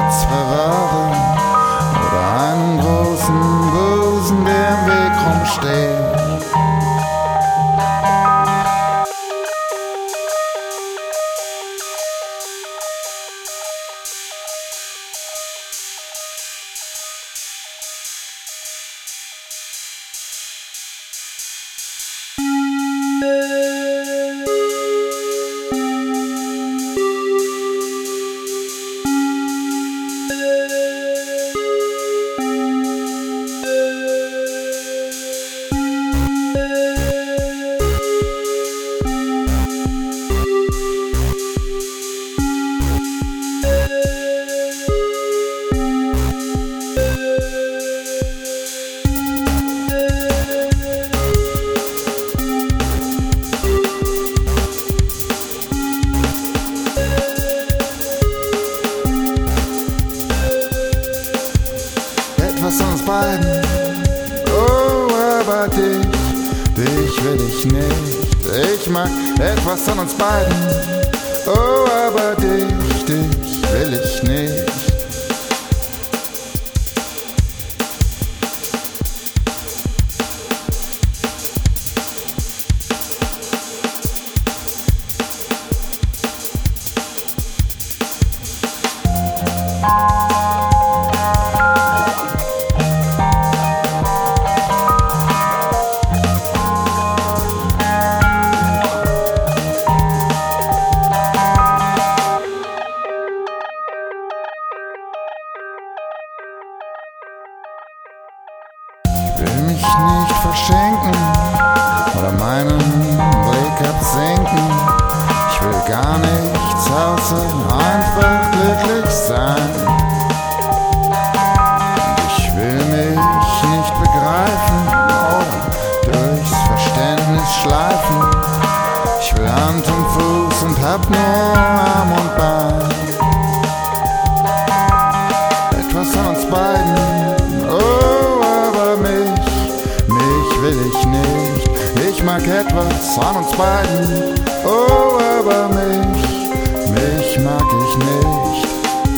Herz verwahren oder einen großen Busen, der im Weg rumsteht. Etwas an uns beiden, oh, aber dich will ich nicht. Ich mag etwas an uns beiden, oh, aber dich will ich nicht. Ich will mich nicht verschenken oder meinen Blick absenken. Ich will gar nichts außer einfach glücklich sein. Und ich will mich nicht begreifen oder durchs Verständnis schleifen. Ich will Hand und Fuß und hab nur Arm und Bein. Etwas an uns beiden, will ich nicht. Ich mag etwas an uns beiden, oh, aber mich mag ich nicht.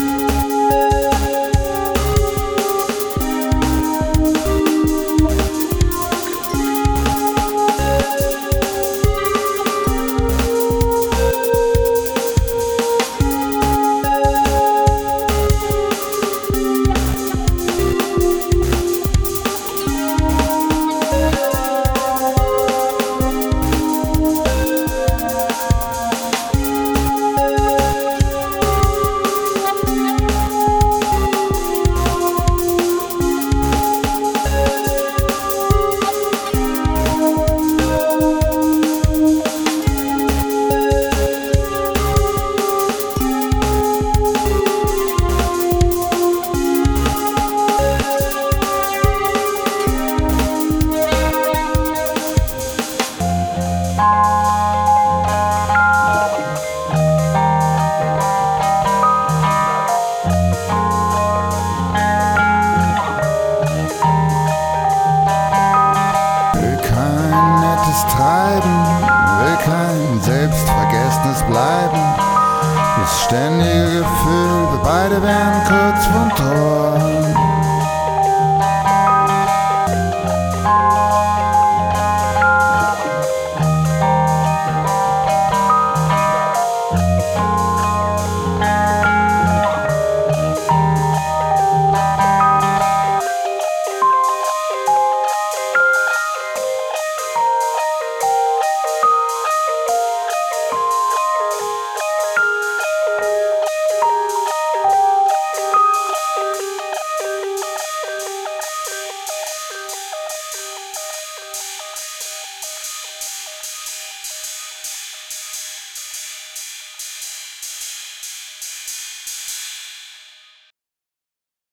Treiben, will kein Selbstvergessnis bleiben. Das ständige Gefühl, wir beide wären kurz vom Tor.